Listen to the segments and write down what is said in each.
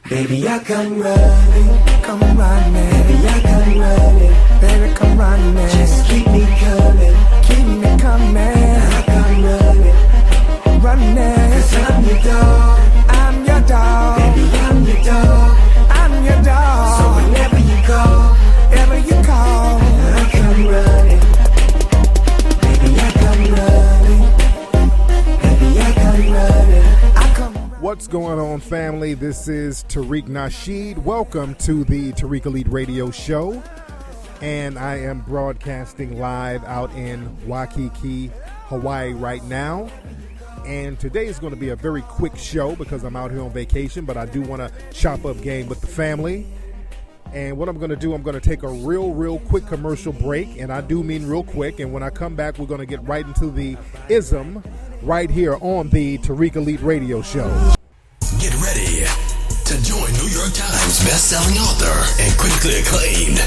Baby, I come running, come running. Baby, I come running, baby, come running. Just keep me coming, I come running, running. 'Cause I'm your dog, I'm your dog. Baby, I'm your dog, I'm your dog. So whenever you call, I come running. Baby, I come running. Baby, I come running. What's going on, family? This is Tariq Nasheed. Welcome to the Tariq Elite Radio Show. And I am broadcasting live out in Waikiki, Hawaii right now. And today is going to be a very quick show because I'm out here on vacation, but I do want to chop up game with the family. And what I'm going to do, I'm going to take a real quick commercial break, and I do mean real quick. And when I come back, we're going to get right into the ism right here on the Tariq Elite Radio Show. Get ready to join New York Times best-selling author and critically acclaimed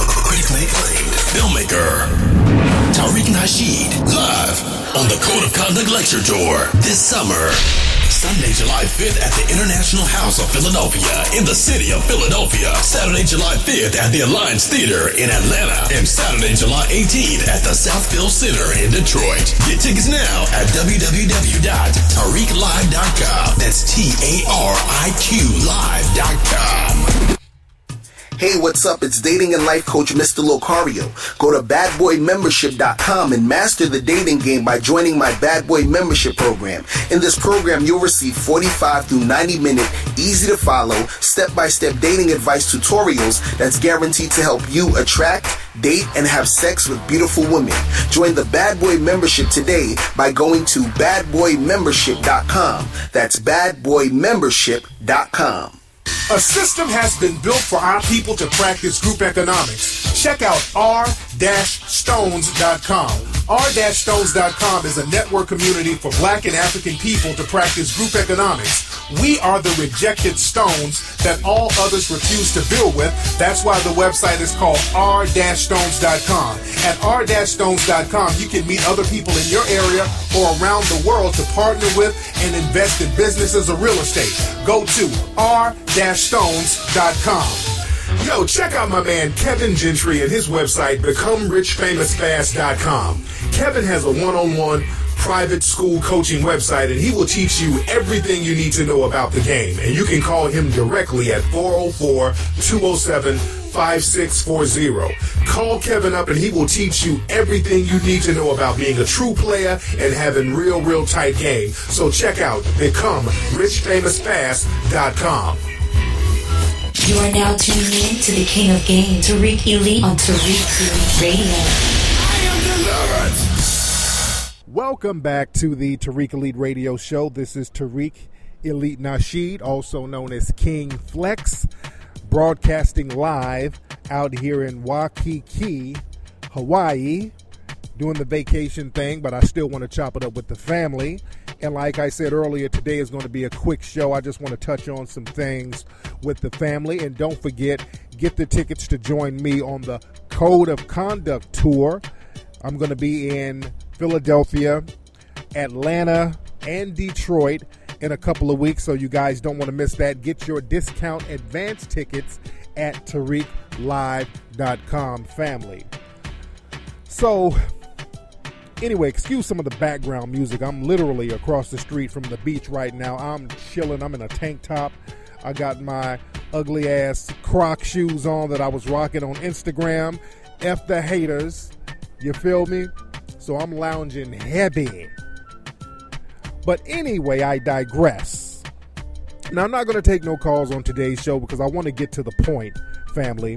filmmaker Tariq Nasheed live on the Code of Conduct Lecture Tour this summer. Sunday, July 5th at the International House of Philadelphia in the city of Philadelphia. Saturday, July 5th at the Alliance Theater in Atlanta. And Saturday, July 18th at the Southfield Center in Detroit. Get tickets now at www.tariqlive.com. That's TARIQ live.com. Hey, what's up? It's dating and life coach Mr. Locario. Go to badboymembership.com and master the dating game by joining my Bad Boy Membership program. In this program, you'll receive 45 through 90-minute, easy-to-follow, step-by-step dating advice tutorials that's guaranteed to help you attract, date, and have sex with beautiful women. Join the Bad Boy Membership today by going to badboymembership.com. That's badboymembership.com. A system has been built for our people to practice group economics. Check out r-stones.com. r-stones.com is a network community for Black and African people to practice group economics. We are the rejected stones that all others refuse to build with. That's why the website is called r-stones.com. At r-stones.com, you can meet other people in your area or around the world to partner with and invest in businesses or real estate. Go to r-stones.com. Yo, check out my man Kevin Gentry and his website, BecomeRichFamousFast.com. Kevin has a one-on-one private school coaching website, and he will teach you everything you need to know about the game. And you can call him directly at 404-207-5640. Call Kevin up and he will teach you everything you need to know about being a true player and having real tight game. So check out BecomeRichFamousFast.com. You are now tuning in to the King of Game, Tariq Elite on Tariq Elite Radio. I am delivered. Welcome back to the Tariq Elite Radio Show. This is Tariq Elite Nasheed, also known as King Flex, broadcasting live out here in Waikiki, Hawaii, doing the vacation thing, but I still want to chop it up with the family. And like I said earlier, today is going to be a quick show. I just want to touch on some things with the family. And don't forget, get the tickets to join me on the Code of Conduct Tour. I'm going to be in Philadelphia, Atlanta, and Detroit in a couple of weeks, so you guys don't want to miss that. Get your discount advance tickets at TariqLive.com, family. So, anyway, excuse some of the background music. I'm literally across the street from the beach right now. I'm chilling. I'm in a tank top. I got my ugly-ass Croc shoes on that I was rocking on Instagram. F the haters. You feel me? So I'm lounging heavy. But anyway, I digress. Now, I'm not going to take no calls on today's show because I want to get to the point, family.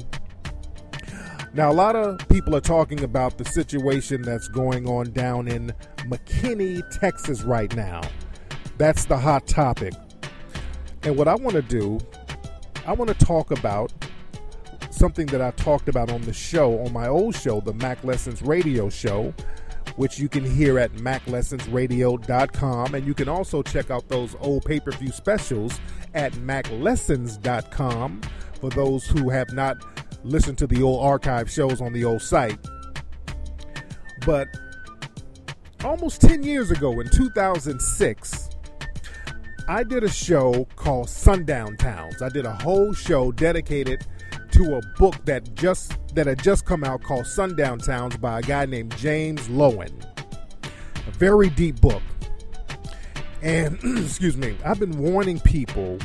Now, a lot of people are talking about the situation that's going on down in McKinney, Texas right now. That's the hot topic. And what I want to do, I want to talk about something that I talked about on the show, on my old show, the Mac Lessons Radio Show, which you can hear at MacLessonsRadio.com. And you can also check out those old pay-per-view specials at MacLessons.com for those who have not listened to the old archive shows on the old site. But almost 10 years ago in 2006, I did a show called Sundown Towns. I did a whole show dedicated to a book that had just come out called Sundown Towns by a guy named James Loewen. A very deep book. And, excuse me, I've been warning people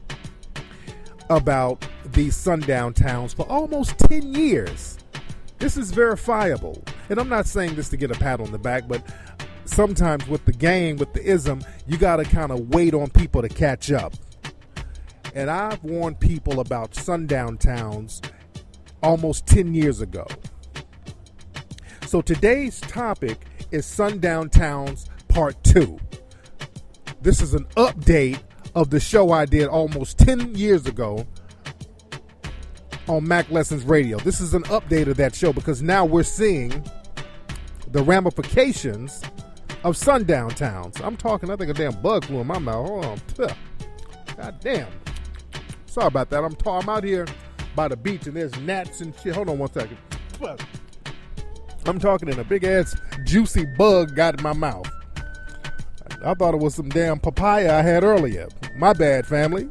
about these sundown towns for almost 10 years. This is verifiable. And I'm not saying this to get a pat on the back, but sometimes with the game, with the ism, you got to kind of wait on people to catch up. And I've warned people about sundown towns almost 10 years ago. So today's topic is Sundown Towns Part 2. This is an update of the show I did almost 10 years ago on Mac Lessons Radio. This is an update of that show because now we're seeing the ramifications of sundown towns. I'm talking, I think a damn bug flew in my mouth. Hold on. God damn. Sorry about that. I'm out here by the beach and there's gnats and shit. Hold on one second. I'm talking and a big ass juicy bug got in my mouth. I thought it was some damn papaya I had earlier. My bad, family.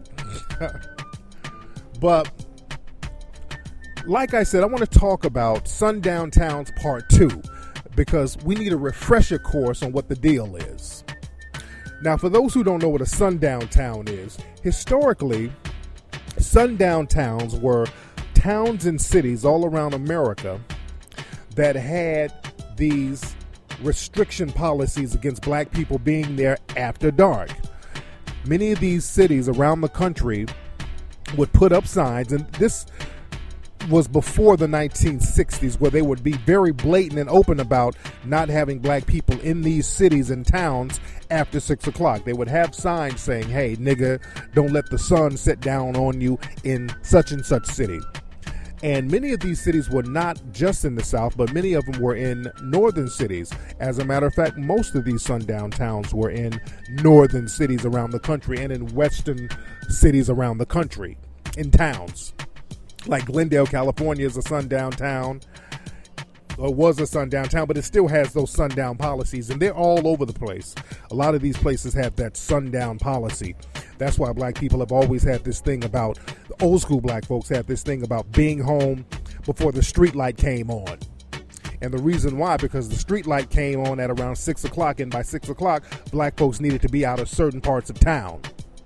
But like I said, I want to talk about Sundown Towns Part 2 because we need a refresher course on what the deal is. Now, for those who don't know what a sundown town is, historically, sundown towns were towns and cities all around America that had these restriction policies against black people being there after dark. Many of these cities around the country would put up signs, and this was before the 1960s, where they would be very blatant and open about not having black people in these cities and towns after 6 o'clock. They would have signs saying, hey, nigga, don't let the sun set down on you in such and such city. And many of these cities were not just in the South, but many of them were in northern cities. As a matter of fact, most of these sundown towns were in northern cities around the country and in western cities around the country, in towns. Like Glendale, California is a sundown town, or was a sundown town, but it still has those sundown policies, and they're all over the place. A lot of these places have that sundown policy. That's why black people have always had this thing about, old school black folks have this thing about being home before the street light came on. And the reason why, because the street light came on at around 6 o'clock, and by 6 o'clock, black folks needed to be out of certain parts of town.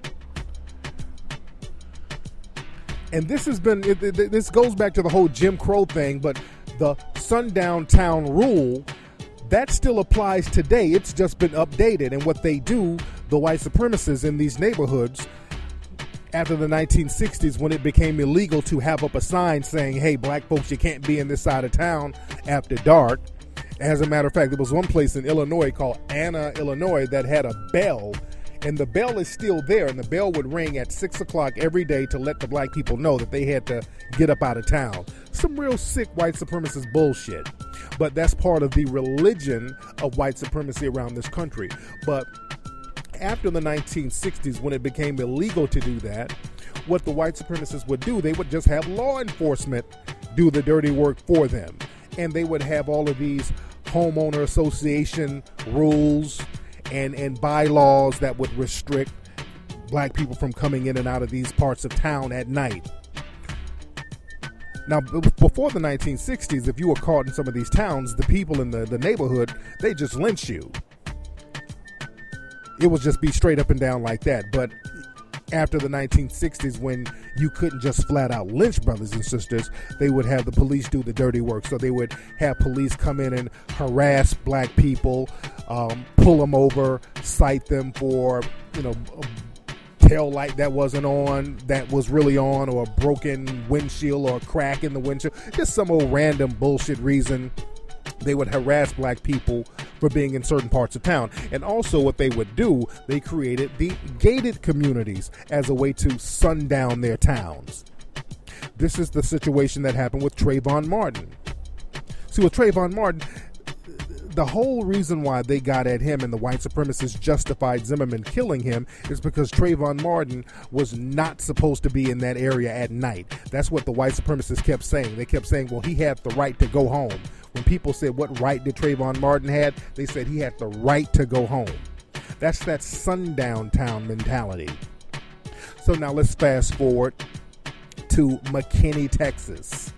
And this has been, this goes back to the whole Jim Crow thing, but the sundown town rule, that still applies today. It's just been updated. And what they do, the white supremacists in these neighborhoods, after the 1960s, when it became illegal to have up a sign saying, hey, black folks, you can't be in this side of town after dark. As a matter of fact, there was one place in Illinois called Anna, Illinois, that had a bell. And the bell is still there, and the bell would ring at 6 o'clock every day to let the black people know that they had to get up out of town. Some real sick white supremacist bullshit. But that's part of the religion of white supremacy around this country. But after the 1960s, when it became illegal to do that, what the white supremacists would do, they would just have law enforcement do the dirty work for them. And they would have all of these homeowner association rules and bylaws that would restrict black people from coming in and out of these parts of town at night. Now, before the 1960s, if you were caught in some of these towns, the people in the neighborhood, they just lynch you. It would just be straight up and down like that. But after the 1960s, when you couldn't just flat out lynch brothers and sisters, they would have the police do the dirty work. So they would have police come in and harass black people, pull them over, cite them for, a tail light that wasn't on, that was really on, or a broken windshield or a crack in the windshield. Just some old random bullshit reason. They would harass black people for being in certain parts of town. And also what they would do, they created the gated communities as a way to sundown their towns. This is the situation that happened with Trayvon Martin. See, with Trayvon Martin, the whole reason why they got at him and the white supremacists justified Zimmerman killing him is because Trayvon Martin was not supposed to be in that area at night. That's what the white supremacists kept saying. They kept saying, well, he had the right to go home. When people said, what right did Trayvon Martin have, they said he had the right to go home. That's that sundown town mentality. So now let's fast forward to McKinney, Texas.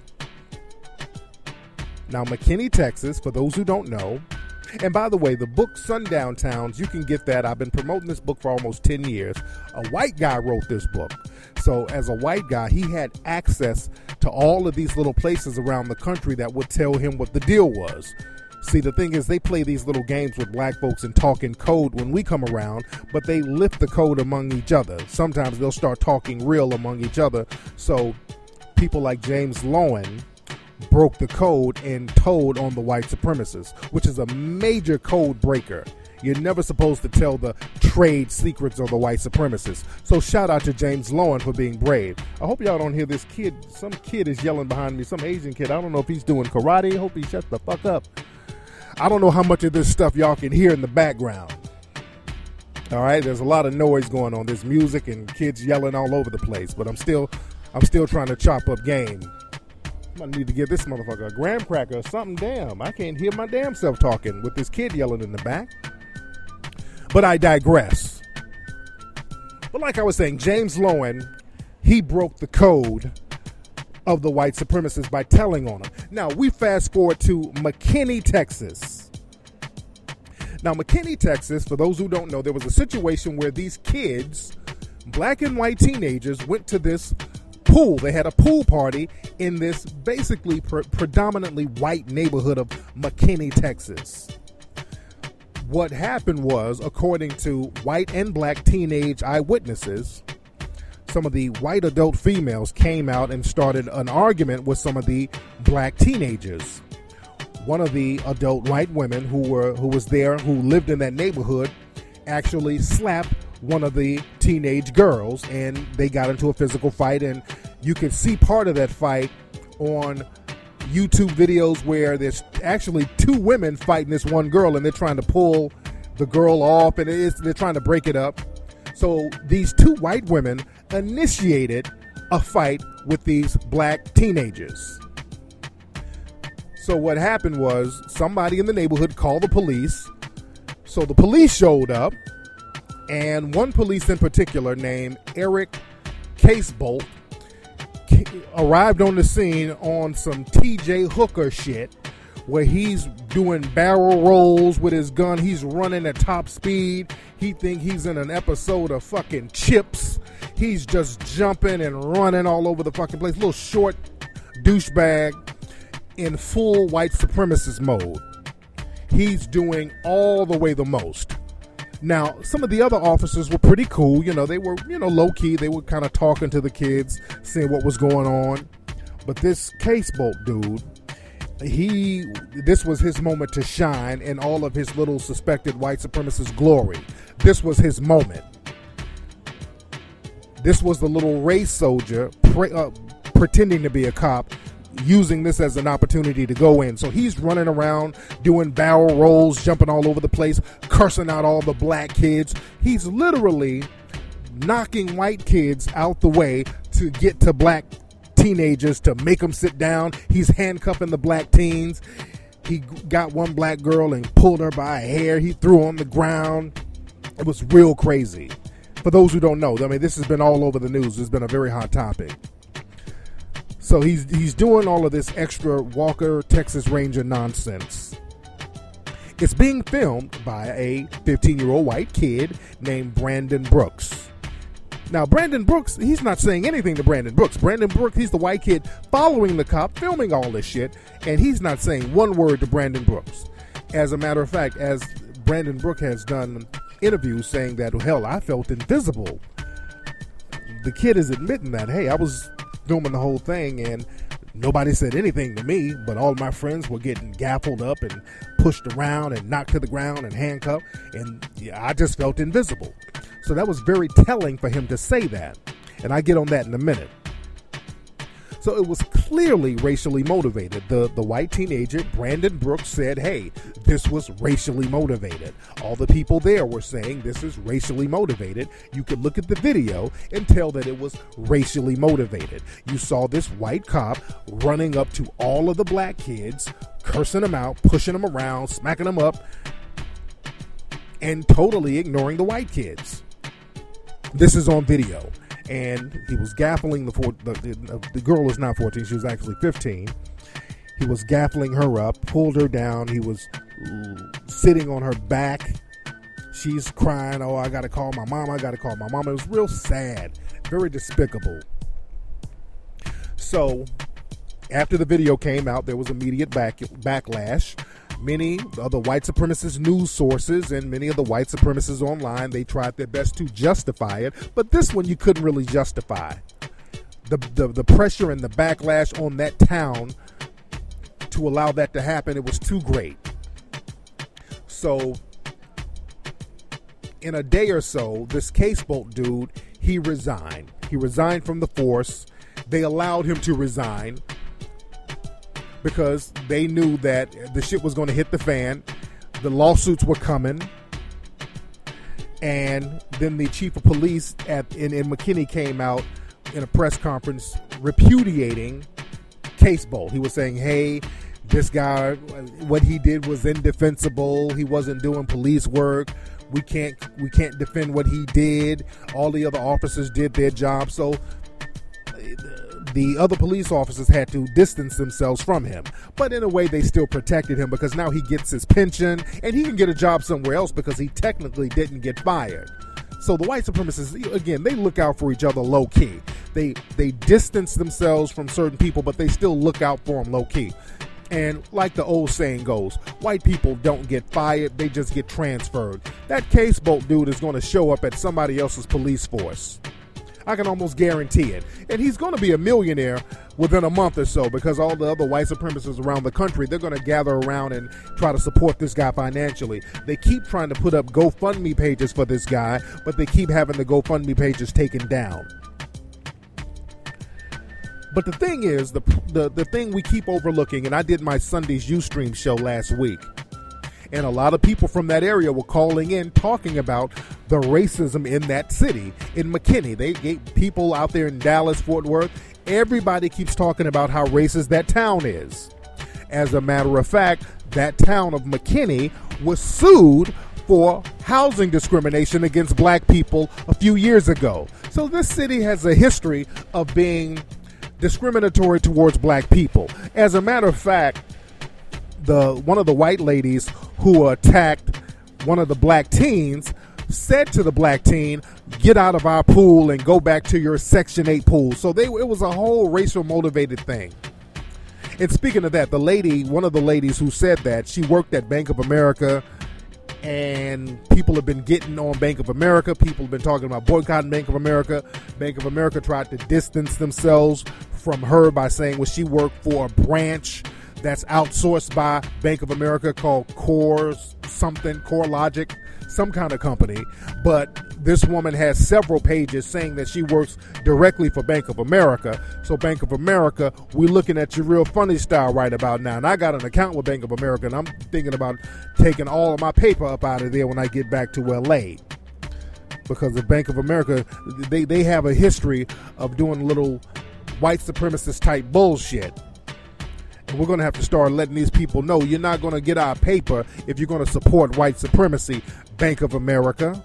Now, McKinney, Texas, for those who don't know, and by the way, the book Sundown Towns, you can get that. I've been promoting this book for almost 10 years. A white guy wrote this book. So as a white guy, he had access to all of these little places around the country that would tell him what the deal was. See, the thing is, they play these little games with black folks and talk in code when we come around, but they lift the code among each other. Sometimes they'll start talking real among each other. So people like James Loewen broke the code and told on the white supremacists, which is a major code breaker. You're never supposed to tell the trade secrets of the white supremacists. So shout out to James Loewen for being brave. I hope y'all don't hear this kid. Some kid is yelling behind me, some Asian kid. I don't know if he's doing karate. I hope he shuts the fuck up. I don't know how much of this stuff y'all can hear in the background. All right, there's a lot of noise going on. There's music and kids yelling all over the place, but I'm still trying to chop up game. I need to give this motherfucker a graham cracker or something. Damn, I can't hear my damn self talking with this kid yelling in the back. But I digress. But like I was saying, James Loewen, he broke the code of the white supremacists by telling on them. Now, we fast forward to McKinney, Texas. Now, McKinney, Texas, for those who don't know, there was a situation where these kids, black and white teenagers, went to this pool. They had a pool party in this basically predominantly white neighborhood of McKinney, Texas. What happened was, according to white and black teenage eyewitnesses, some of the white adult females came out and started an argument with some of the black teenagers. One of the adult white women who was there, who lived in that neighborhood, actually slapped one of the teenage girls, and they got into a physical fight. And you can see part of that fight on YouTube videos where there's actually two women fighting this one girl, and they're trying to pull the girl off, and they're trying to break it up. So these two white women initiated a fight with these black teenagers. So what happened was, somebody in the neighborhood called the police. So the police showed up, and one police in particular named Eric Casebolt arrived on the scene on some TJ Hooker shit, where he's doing barrel rolls with his gun. He's running at top speed. He think he's in an episode of fucking Chips. He's just jumping and running all over the fucking place. Little short douchebag in full white supremacist mode. He's doing all the way the most. Now, some of the other officers were pretty cool. You know, they were, low-key. They were kind of talking to the kids, seeing what was going on. But this Casebolt dude, this was his moment to shine in all of his little suspected white supremacist glory. This was his moment. This was the little race soldier pretending to be a cop, using this as an opportunity to go in. So he's running around doing barrel rolls, jumping all over the place, cursing out all the black kids. He's literally knocking white kids out the way to get to black teenagers, to make them sit down. He's handcuffing the black teens. He got one black girl and pulled her by her hair. He threw her on the ground. It was real crazy. For those who don't know, I mean, this has been all over the news. It's been a very hot topic. So he's doing all of this extra Walker, Texas Ranger nonsense. It's being filmed by a 15-year-old white kid named Brandon Brooks. Now, Brandon Brooks, he's not saying anything to Brandon Brooks. Brandon Brooks, he's the white kid following the cop, filming all this shit, and he's not saying one word to Brandon Brooks. As a matter of fact, as Brandon Brooks has done interviews saying that, hell, I felt invisible. The kid is admitting that, hey, I was filming the whole thing and nobody said anything to me, but all my friends were getting gaffled up and pushed around and knocked to the ground and handcuffed, and I just felt invisible. So that was very telling for him to say that, and I get on that in a minute. So it was clearly racially motivated. The white teenager, Brandon Brooks, said, hey, this was racially motivated. All the people there were saying this is racially motivated. You could look at the video and tell that it was racially motivated. You saw this white cop running up to all of the black kids, cursing them out, pushing them around, smacking them up. and totally ignoring the white kids. This is on video. And he was gaffling the girl was not 14, she was actually 15. He was gaffling her up, pulled her down. He was sitting on her back. She's crying, oh, I got to call my mom. It was real sad, very despicable. So after the video came out, there was immediate backlash. Many of the white supremacist news sources and many of the white supremacists online, they tried their best to justify it. But this one you couldn't really justify. The pressure and the backlash on that town to allow that to happen, it was too great. So in a day or so, this Casebolt dude, he resigned. He resigned from the force. They allowed him to resign because they knew that the shit was going to hit the fan. The lawsuits were coming. And then the chief of police in McKinney came out in a press conference repudiating Casebolt. He was saying, hey, this guy, what he did was indefensible. He wasn't doing police work. We can't defend what he did. All the other officers did their job. So the other police officers had to distance themselves from him. But in a way, they still protected him because now he gets his pension and he can get a job somewhere else because he technically didn't get fired. So the white supremacists, again, they look out for each other low key. They distance themselves from certain people, but they still look out for them low key. And like the old saying goes, white people don't get fired, they just get transferred. That Casebolt dude is going to show up at somebody else's police force. I can almost guarantee it. And he's going to be a millionaire within a month or so because all the other white supremacists around the country, they're going to gather around and try to support this guy financially. They keep trying to put up GoFundMe pages for this guy, but they keep having the GoFundMe pages taken down. But the thing is, the thing we keep overlooking, and I did my Sunday's Ustream show last week, and a lot of people from that area were calling in talking about the racism in that city, in McKinney. They get people out there in Dallas, Fort Worth. Everybody keeps talking about how racist that town is. As a matter of fact, that town of McKinney was sued for housing discrimination against black people a few years ago. So this city has a history of being discriminatory towards black people. As a matter of fact, one of the white ladies who attacked one of the black teens said to the black teen, get out of our pool and go back to your Section 8 pool. So it was a whole racial motivated thing. And speaking of that, one of the ladies who said that, she worked at Bank of America, and people have been getting on Bank of America. People have been talking about boycotting Bank of America. Bank of America tried to distance themselves from her by saying, well, she worked for a branch that's outsourced by Bank of America called CoreLogic, some kind of company. But this woman has several pages saying that she works directly for Bank of America. So Bank of America, we're looking at you real funny style right about now. And I got an account with Bank of America, and I'm thinking about taking all of my paper up out of there when I get back to LA. Because the Bank of America, they have a history of doing little white supremacist type bullshit. And we're going to have to start letting these people know you're not going to get our paper if you're going to support white supremacy, Bank of America.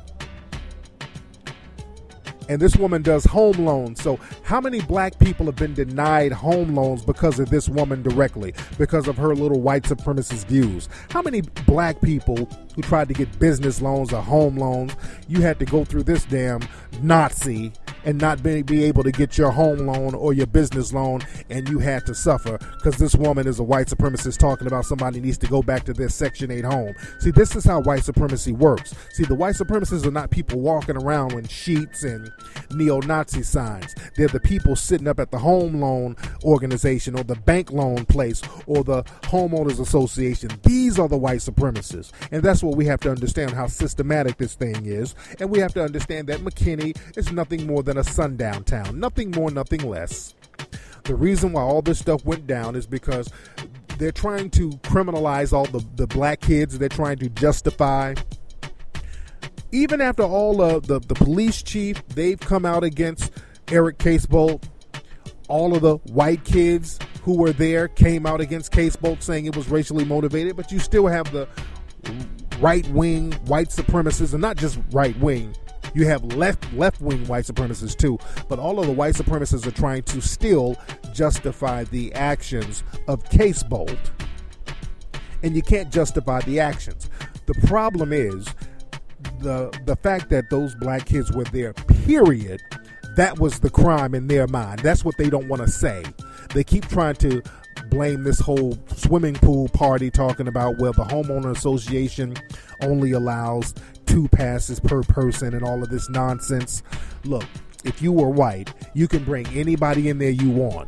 And this woman does home loans. So how many black people have been denied home loans because of this woman directly, because of her little white supremacist views? How many black people who tried to get business loans or home loans, you had to go through this damn Nazi and not be able to get your home loan or your business loan, and you had to suffer because this woman is a white supremacist talking about somebody needs to go back to their Section 8 home. See, this is how white supremacy works. See, the white supremacists are not people walking around with sheets and neo-Nazi signs. They're the people sitting up at the home loan organization or the bank loan place or the homeowners association. These are the white supremacists. And that's what we have to understand, how systematic this thing is. And we have to understand that McKinney is nothing more than a sundown town. Nothing more, nothing less. The reason why all this stuff went down is because they're trying to criminalize all the black kids. They're trying to justify. Even after all of the police chief, they've come out against Eric Casebolt. All of the white kids who were there came out against Casebolt saying it was racially motivated. But you still have the right-wing white supremacists, and not just right-wing. You have left-wing white supremacists too, but all of the white supremacists are trying to still justify the actions of Case Bolt. And you can't justify the actions. The problem is the fact that those black kids were there, period, that was the crime in their mind. That's what they don't want to say. They keep trying to blame this whole swimming pool party, talking about, well, the homeowner association only allows 2 passes per person and all of this nonsense. Look, if you were white, you can bring anybody in there you want.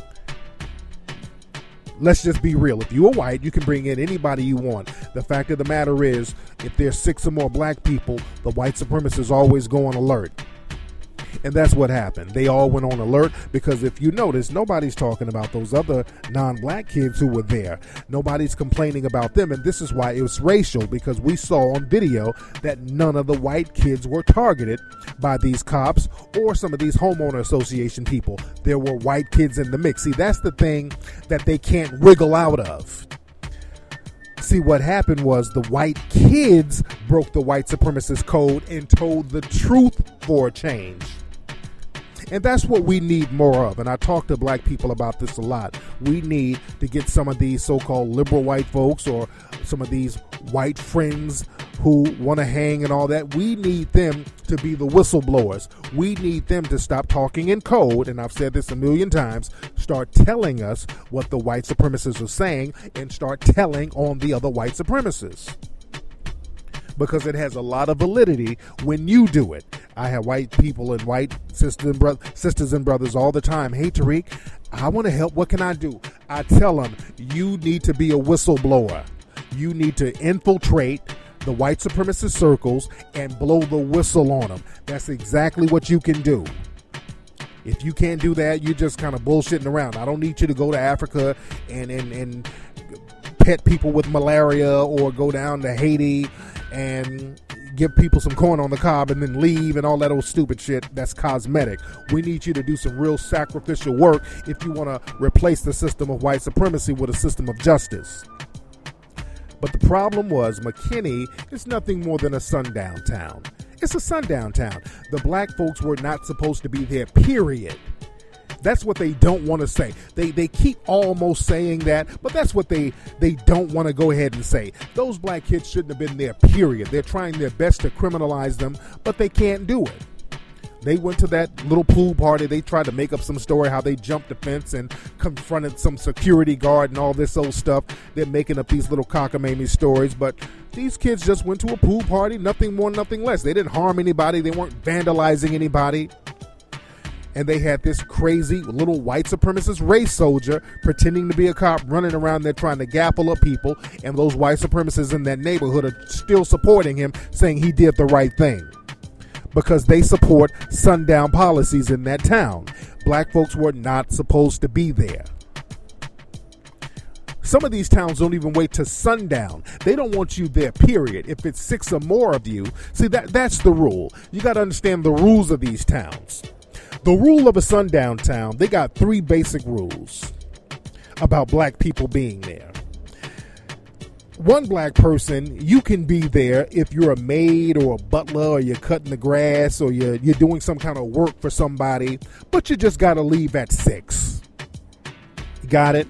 Let's just be real. If you are white, you can bring in anybody you want. The fact of the matter is, if there's 6 or more black people, the white supremacists always go on alert. And that's what happened. They all went on alert because if you notice, nobody's talking about those other non-black kids who were there. Nobody's complaining about them. And this is why it was racial, because we saw on video that none of the white kids were targeted by these cops or some of these homeowner association people. There were white kids in the mix. See, that's the thing that they can't wriggle out of. See, what happened was the white kids broke the white supremacist code and told the truth for a change. And that's what we need more of. And I talk to black people about this a lot. We need to get some of these so-called liberal white folks or some of these white friends who want to hang and all that. We need them to be the whistleblowers. We need them to stop talking in code. And I've said this a million times. Start telling us what the white supremacists are saying and start telling on the other white supremacists. Because it has a lot of validity when you do it. I have white people and white sisters and brothers all the time. Hey, Tariq, I want to help. What can I do? I tell them, you need to be a whistleblower. You need to infiltrate the white supremacist circles and blow the whistle on them. That's exactly what you can do. If you can't do that, you're just kind of bullshitting around. I don't need you to go to Africa and pet people with malaria or go down to Haiti and give people some corn on the cob and then leave and all that old stupid shit. That's cosmetic. We need you to do some real sacrificial work if you want to replace the system of white supremacy with a system of justice. But the problem was McKinney is nothing more than a sundown town. It's a sundown town. The black folks were not supposed to be there, period. That's what they don't want to say. They keep almost saying that, but that's what they don't want to go ahead and say. Those black kids shouldn't have been there, period. They're trying their best to criminalize them, but they can't do it. They went to that little pool party. They tried to make up some story how they jumped the fence and confronted some security guard and all this old stuff. They're making up these little cockamamie stories, but these kids just went to a pool party, nothing more, nothing less. They didn't harm anybody. They weren't vandalizing anybody. And they had this crazy little white supremacist race soldier pretending to be a cop running around there trying to gaffle up people. And those white supremacists in that neighborhood are still supporting him, saying he did the right thing. Because they support sundown policies in that town. Black folks were not supposed to be there. Some of these towns don't even wait to sundown. They don't want you there, period. If it's 6 or more of you, see, that's the rule. You got to understand the rules of these towns. The rule of a sundown town, they got 3 basic rules about black people being there. One black person, you can be there if you're a maid or a butler or you're cutting the grass or you're doing some kind of work for somebody, but you just got to leave at 6. Got it?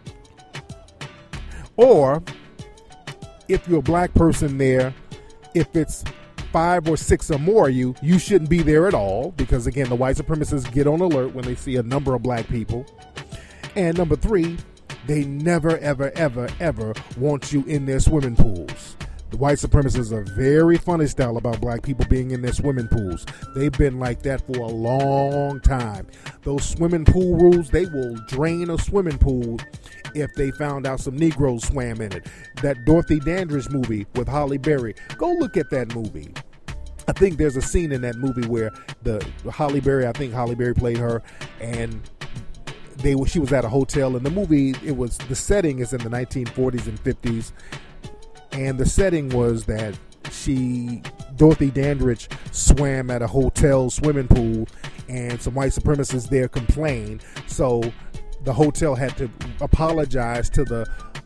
Or if you're a black person there, if it's 5 or 6 or more of you, you shouldn't be there at all because, again, the white supremacists get on alert when they see a number of black people. And number 3, they never, ever, ever, ever want you in their swimming pools. The white supremacists are very funny style about black people being in their swimming pools. They've been like that for a long time. Those swimming pool rules, they will drain a swimming pool if they found out some Negroes swam in it. That Dorothy Dandridge movie with Halle Berry, go look at that movie. I think there's a scene in that movie where Halle Berry played her, and she was at a hotel. In the movie, the setting is in the 1940s and 50s, and the setting was that Dorothy Dandridge swam at a hotel swimming pool, and some white supremacists there complained. So the hotel had to apologize to the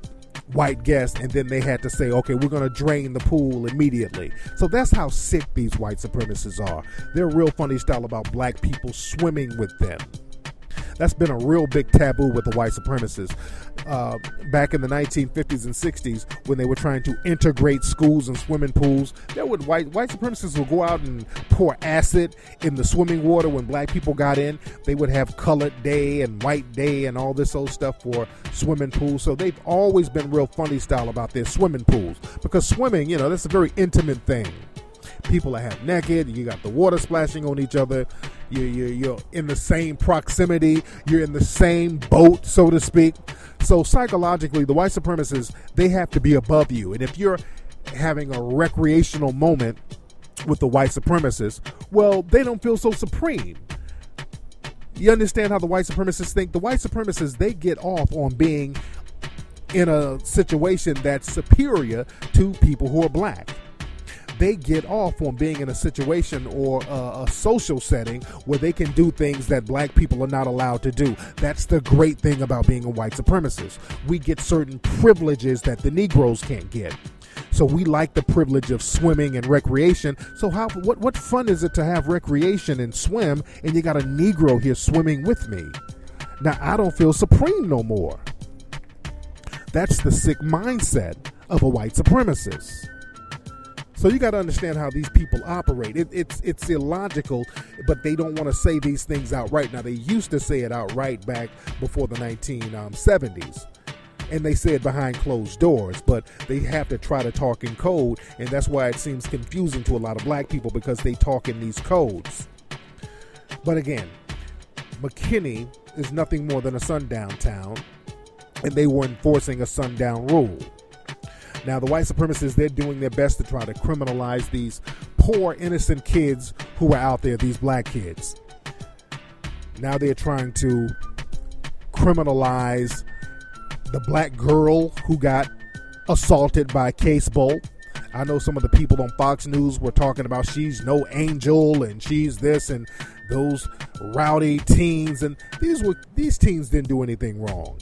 white guest, and then they had to say, okay, we're going to drain the pool immediately. So that's how sick these white supremacists are. They're real funny style about black people swimming with them. That's been a real big taboo with the white supremacists. Back in the 1950s and 60s, when they were trying to integrate schools and swimming pools, white supremacists would go out and pour acid in the swimming water when black people got in. They would have colored day and white day and all this old stuff for swimming pools. So they've always been real funny style about their swimming pools, because swimming, that's a very intimate thing. People are half naked. You got the water splashing on each other. You're in the same proximity. You're in the same boat, so to speak. So psychologically, the white supremacists, they have to be above you. And if you're having a recreational moment with the white supremacists, well, they don't feel so supreme. You understand how the white supremacists think? The white supremacists, they get off on being in a situation that's superior to people who are black. They get off on being in a situation or a social setting where they can do things that black people are not allowed to do. That's the great thing about being a white supremacist. We get certain privileges that the Negroes can't get. So we like the privilege of swimming and recreation. So what fun is it to have recreation and swim, and you got a Negro here swimming with me? Now, I don't feel supreme no more. That's the sick mindset of a white supremacist. So you got to understand how these people operate. It's illogical, but they don't want to say these things outright. Now, they used to say it outright back before the 1970s. And they say it behind closed doors, but they have to try to talk in code. And that's why it seems confusing to a lot of black people, because they talk in these codes. But again, McKinney is nothing more than a sundown town, and they were enforcing a sundown rule. Now, the white supremacists, they're doing their best to try to criminalize these poor, innocent kids who are out there, these black kids. Now they're trying to criminalize the black girl who got assaulted by Case Bolt. I know some of the people on Fox News were talking about she's no angel and she's this and those rowdy teens. And these teens didn't do anything wrong.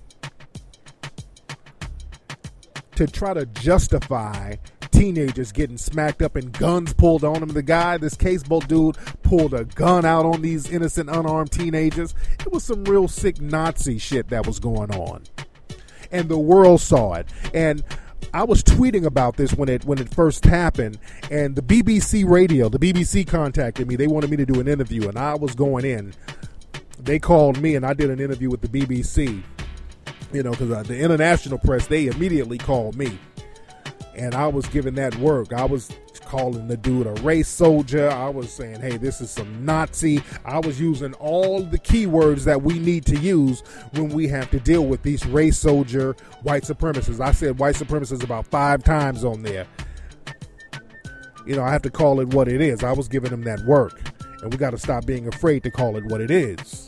To try to justify teenagers getting smacked up and guns pulled on them. This Case Bolt dude, pulled a gun out on these innocent, unarmed teenagers. It was some real sick Nazi shit that was going on. And the world saw it. And I was tweeting about this when it first happened, and the BBC contacted me. They wanted me to do an interview, and I was going in. They called me, and I did an interview with the BBC. Because the international press, they immediately called me. And I was giving that work. I was calling the dude a race soldier. I was saying, hey, this is some Nazi. I was using all the keywords that we need to use when we have to deal with these race soldier white supremacists. I said white supremacists about 5 times on there. I have to call it what it is. I was giving them that work. And we got to stop being afraid to call it what it is.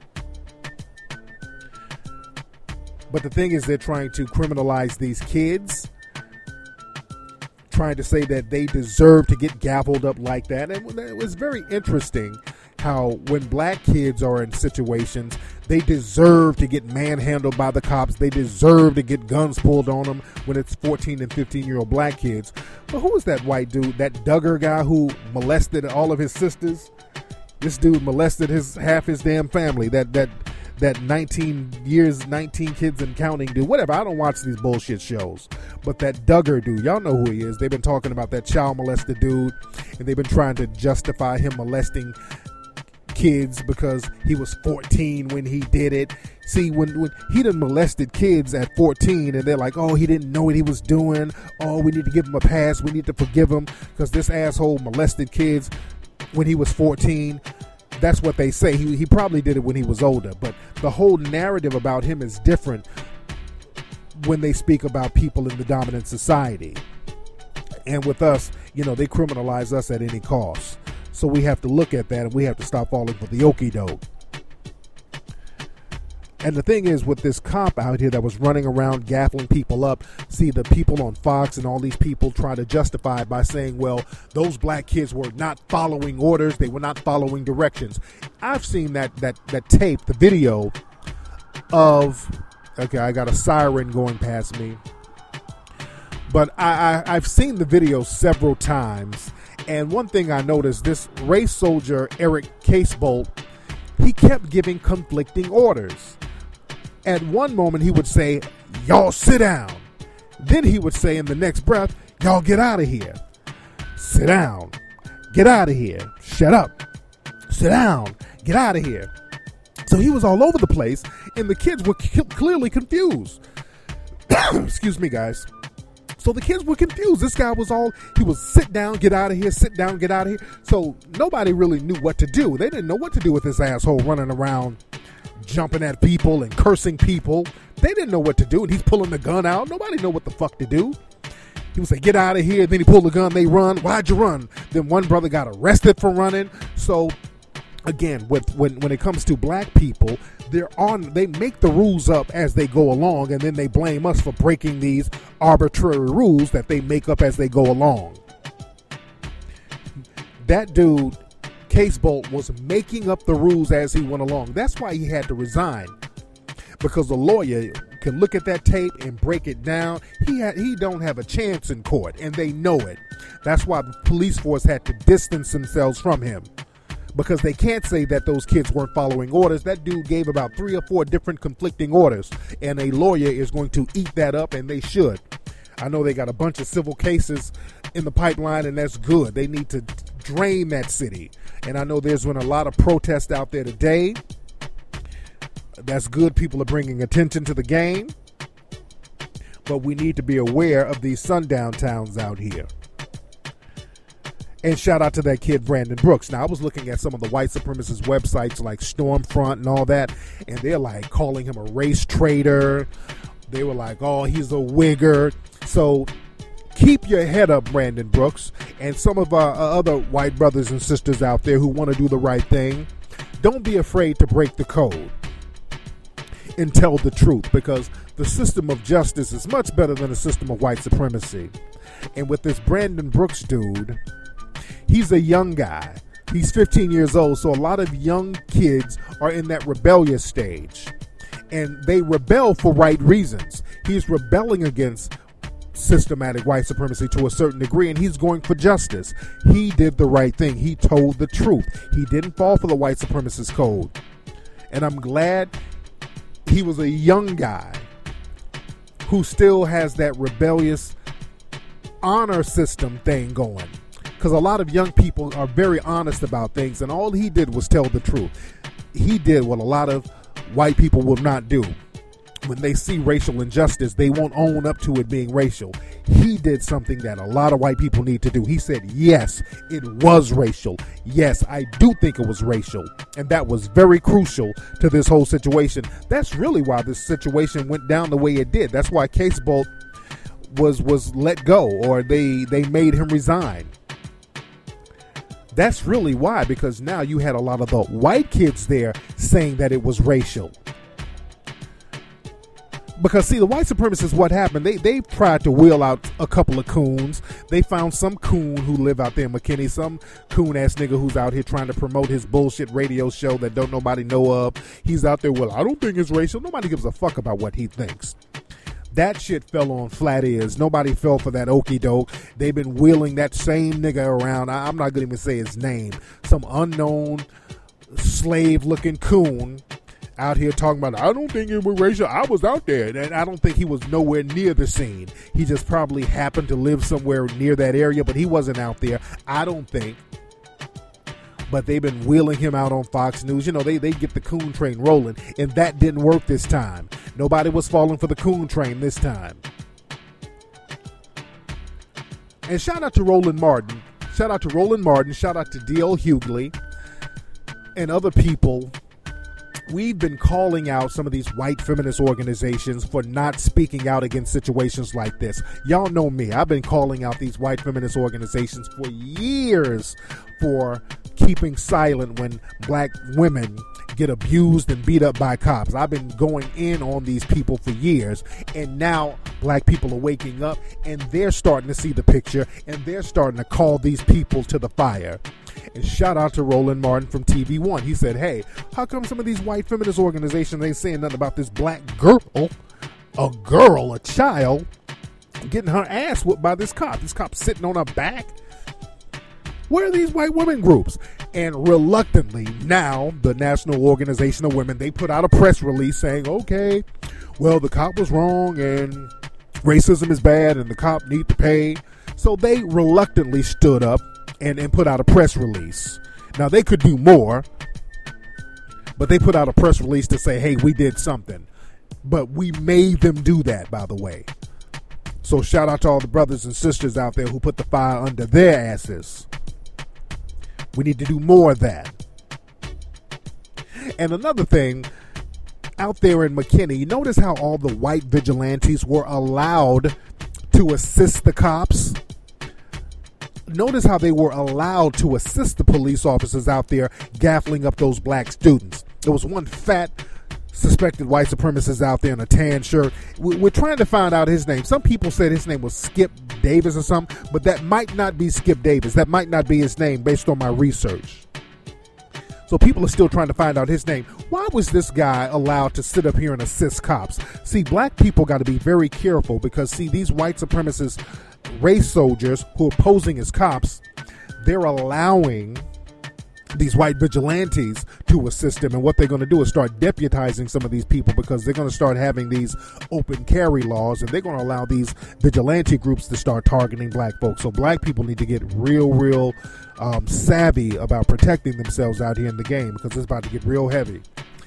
But the thing is, they're trying to criminalize these kids, trying to say that they deserve to get gavelled up like that. And it was very interesting how when black kids are in situations, they deserve to get manhandled by the cops. They deserve to get guns pulled on them when it's 14 and 15-year-old black kids. But who was that white dude, that Duggar guy who molested all of his sisters? This dude molested half his damn family. That 19 kids and counting dude, whatever. I don't watch these bullshit shows. But that Duggar dude, y'all know who he is. They've been talking about that child molester dude, and they've been trying to justify him molesting kids because he was 14 when he did it. See, when he done molested kids at 14, and they're like, oh, he didn't know what he was doing. Oh, we need to give him a pass. We need to forgive him because this asshole molested kids when he was 14. That's what they say. He probably did it when he was older. But the whole narrative about him is different when they speak about people in the dominant society. And with us, they criminalize us at any cost. So we have to look at that, and we have to stop falling for the okie doke. And the thing is, with this cop out here that was running around gaffling people up, see, the people on Fox and all these people try to justify it by saying, well, those black kids were not following orders. They were not following directions. I've seen that tape, the video of, okay, I got a siren going past me. But I've seen the video several times, and one thing I noticed, this race soldier, Eric Casebolt, he kept giving conflicting orders. At one moment, he would say, y'all sit down. Then he would say in the next breath, y'all get out of here. Sit down. Get out of here. Shut up. Sit down. Get out of here. So he was all over the place, and the kids were clearly confused. Excuse me, guys. So the kids were confused. This guy was sit down, get out of here, sit down, get out of here. So nobody really knew what to do. They didn't know what to do with this asshole running around, jumping at people and cursing people. They didn't know what to do. And he's pulling the gun out. Nobody knew what the fuck to do. He would say, get out of here. Then he pulled the gun. They run. Why'd you run? Then one brother got arrested for running. So again, when it comes to black people, they make the rules up as they go along, and then they blame us for breaking these arbitrary rules that they make up as they go along. That dude, Casebolt, was making up the rules as he went along. That's why he had to resign, because the lawyer can look at that tape and break it down. He don't have a chance in court, and they know it. That's why the police force had to distance themselves from him, because they can't say that those kids weren't following orders. That dude gave about 3 or 4 different conflicting orders, and a lawyer is going to eat that up, and they should. I know they got a bunch of civil cases in the pipeline, and that's good. They need to drain that city. And I know there's been a lot of protest out there today. That's good. People are bringing attention to the game. But we need to be aware of these sundown towns out here. And shout out to that kid, Brandon Brooks. Now, I was looking at some of the white supremacist websites like Stormfront and all that, and they're like calling him a race traitor. They were like, oh, he's a wigger. So keep your head up, Brandon Brooks, and some of our other white brothers and sisters out there who want to do the right thing. Don't be afraid to break the code and tell the truth, because the system of justice is much better than the system of white supremacy. And with this Brandon Brooks dude, he's a young guy. He's 15 years old, so a lot of young kids are in that rebellious stage. And they rebel for right reasons. He's rebelling against systematic white supremacy to a certain degree, and he's going for justice. He did the right thing. He told the truth. He didn't fall for the white supremacist code. And I'm glad he was a young guy who still has that rebellious honor system thing going. Because a lot of young people are very honest about things, and all he did was tell the truth. He did what a lot of white people will not do. When they see racial injustice, they won't own up to it being racial. He did something that a lot of white people need to do. He said, yes, it was racial. Yes, I do think it was racial. And that was very crucial to this whole situation. That's really why this situation went down the way it did. That's why Casebolt was let go, or they made him resign. That's really why, because now you had a lot of the white kids there saying that it was racial. Because, see, the white supremacists, what happened, they tried to wheel out a couple of coons. They found some coon who live out there in McKinney, some coon-ass nigga who's out here trying to promote his bullshit radio show that don't nobody know of. He's out there, well, I don't think it's racial. Nobody gives a fuck about what he thinks. That shit fell on flat ears. Nobody fell for that okie doke. They've been wheeling that same nigga around. I'm not going to even say his name. Some unknown slave-looking coon out here talking about, I don't think it was racial. I was out there. And I don't think he was nowhere near the scene. He just probably happened to live somewhere near that area, but he wasn't out there, I don't think. But they've been wheeling him out on Fox News. You know, they get the coon train rolling, and that didn't work this time. Nobody was falling for the coon train this time. And shout out to Roland Martin. Shout out to Roland Martin. Shout out to D.L. Hughley and other people. We've been calling out some of these white feminist organizations for not speaking out against situations like this. Y'all know me. I've been calling out these white feminist organizations for years for keeping silent when black women get abused and beat up by cops. I've been going in on these people for years, and now black people are waking up, and they're starting to see the picture, and they're starting to call these people to the fire. And shout out to Roland Martin from TV One. He said, hey, how come some of these white feminist organizations ain't saying nothing about this black girl, a child, getting her ass whooped by this cop. This cop sitting on her back. Where are these white women groups? And reluctantly, now the National Organization of Women, they put out a press release saying, okay, well, the cop was wrong and racism is bad and the cop need to pay. So they reluctantly stood up and put out a press release. Now, they could do more, but they put out a press release to say, hey, we did something. But we made them do that, by the way. So shout out to all the brothers and sisters out there who put the fire under their asses. We need to do more of that. And another thing, out there in McKinney, you notice how all the white vigilantes were allowed to assist the cops? Notice how they were allowed to assist the police officers out there gaffling up those black students. There was one fat suspected white supremacist out there in a tan shirt. We're trying to find out his name. Some people said his name was Skip Davis or something, but that might not be Skip Davis. That might not be his name based on my research. So people are still trying to find out his name. Why was this guy allowed to sit up here and assist cops? See, black people got to be very careful because, see, these white supremacist race soldiers who are posing as cops, they're allowing these white vigilantes to assist them. And what they're going to do is start deputizing some of these people because they're going to start having these open carry laws and they're going to allow these vigilante groups to start targeting black folks. So black people need to get real savvy about protecting themselves out here in the game because it's about to get real heavy.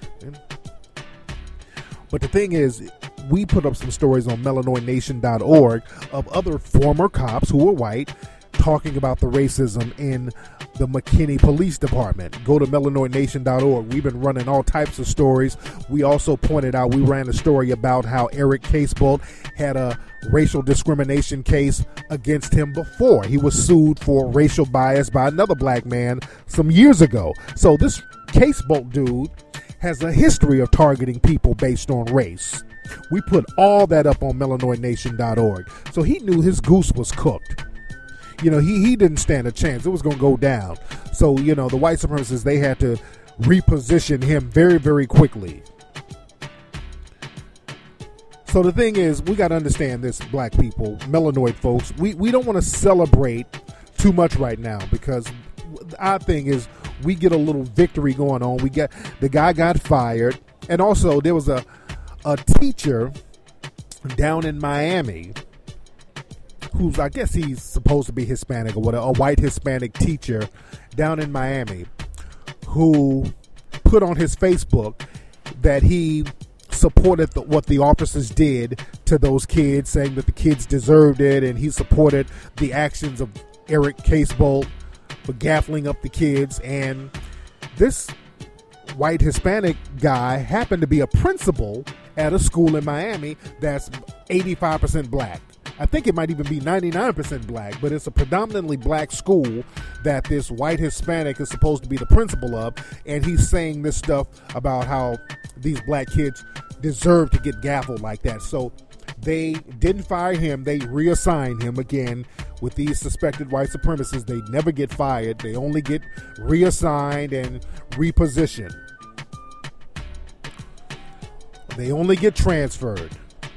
But the thing is, we put up some stories on melanoidnation.org of other former cops who were white talking about the racism in the McKinney Police Department. Go to melanoidnation.org. We've been running all types of stories. We also pointed out, we ran a story about how Eric Casebolt had a racial discrimination case against him before. He was sued for racial bias by another black man some years ago. So this Casebolt dude has a history of targeting people based on race. We put all that up on melanoidnation.org. So he knew his goose was cooked. You know, he didn't stand a chance. It was going to go down. So, you know, the white supremacists, they had to reposition him very, very quickly. So the thing is, we got to understand this, black people, melanoid folks. We don't want to celebrate too much right now because our thing is we get a little victory going on. The guy got fired. And also there was a teacher down in Miami who's, I guess he's supposed to be Hispanic or whatever, a white Hispanic teacher down in Miami who put on his Facebook that he supported what the officers did to those kids, saying that the kids deserved it, and he supported the actions of Eric Casebolt for gaffling up the kids. And this white Hispanic guy happened to be a principal at a school in Miami that's 85% black. I think it might even be 99% black, but it's a predominantly black school that this white Hispanic is supposed to be the principal of, and he's saying this stuff about how these black kids deserve to get gaffled like that. So they didn't fire him. They reassigned him again. With these suspected white supremacists, they never get fired. They only get reassigned and repositioned. They only get transferred.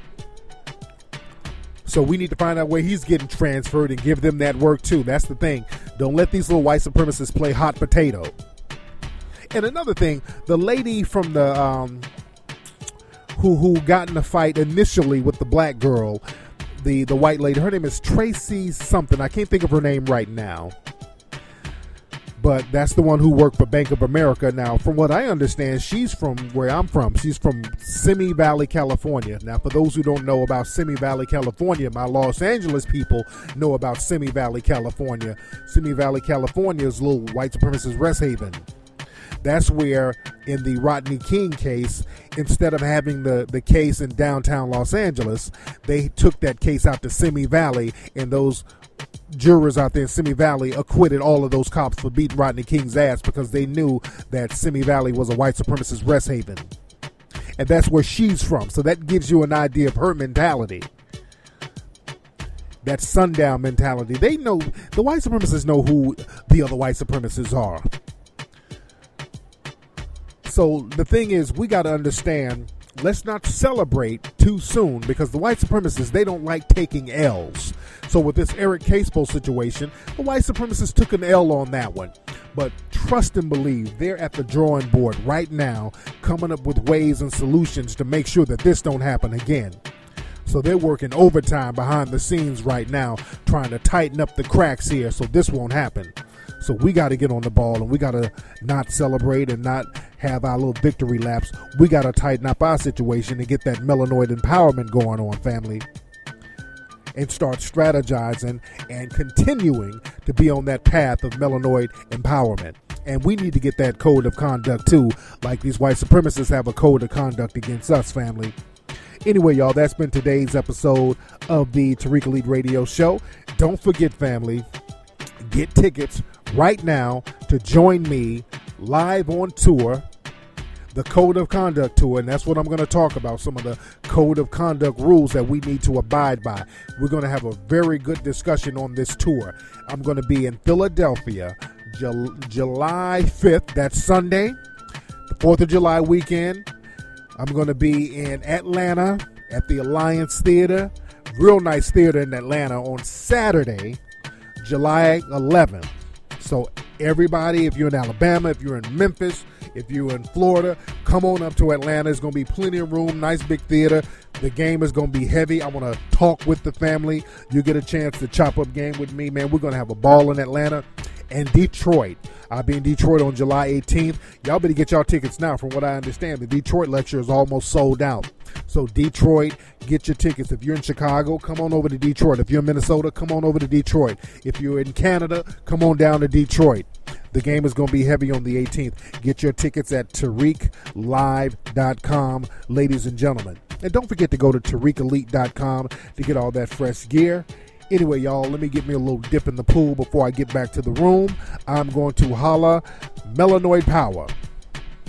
So we need to find out where he's getting transferred and give them that work too. That's the thing. Don't let these little white supremacists play hot potato. And another thing, the lady from the who got in a fight initially with the black girl, the white lady, her name is Tracy something. I can't think of her name right now. But that's the one who worked for Bank of America. Now, from what I understand, she's from where I'm from. She's from Simi Valley, California. Now, for those who don't know about Simi Valley, California, my Los Angeles people know about Simi Valley, California. Simi Valley, California is a little white supremacist rest haven. That's where, in the Rodney King case, instead of having the case in downtown Los Angeles, they took that case out to Simi Valley, and those jurors out there in Simi Valley acquitted all of those cops for beating Rodney King's ass because they knew that Simi Valley was a white supremacist rest haven. And that's where she's from. So that gives you an idea of her mentality. That sundown mentality. They know, the white supremacists know who the other white supremacists are. So the thing is, we got to understand let's not celebrate too soon, because the white supremacists, they don't like taking L's. So with this Eric Caspo situation, the white supremacists took an L on that one. But trust and believe, they're at the drawing board right now, coming up with ways and solutions to make sure that this don't happen again. So they're working overtime behind the scenes right now, trying to tighten up the cracks here so this won't happen. So we got to get on the ball, and we got to not celebrate and not have our little victory laps. We got to tighten up our situation and get that melanoid empowerment going on, family, and start strategizing and continuing to be on that path of melanoid empowerment. And we need to get that code of conduct too, like these white supremacists have a code of conduct against us, family. Anyway, y'all, that's been today's episode of the Tariq Elite Radio Show. Don't forget, family, get tickets right now to join me live on tour, the Code of Conduct Tour, and that's what I'm going to talk about, some of the Code of Conduct rules that we need to abide by. We're going to have a very good discussion on this tour. I'm going to be in Philadelphia, July 5th, that's Sunday, the 4th of July weekend. I'm going to be in Atlanta at the Alliance Theater, real nice theater in Atlanta, on Saturday, July 11th. So everybody, if you're in Alabama, if you're in Memphis, if you're in Florida, come on up to Atlanta. There's going to be plenty of room, nice big theater. The game is going to be heavy. I want to talk with the family. You get a chance to chop up game with me, man. We're going to have a ball in Atlanta. And Detroit. I'll be in Detroit on July 18th. Y'all better get y'all tickets now. From what I understand, the Detroit lecture is almost sold out. So Detroit, get your tickets. If you're in Chicago, come on over to Detroit. If you're in Minnesota, come on over to Detroit. If you're in Canada, come on down to Detroit. The game is going to be heavy on the 18th. Get your tickets at TariqLive.com, ladies and gentlemen. And don't forget to go to TariqElite.com to get all that fresh gear. Anyway, y'all, let me get me a little dip in the pool before I get back to the room. I'm going to holla melanoid power.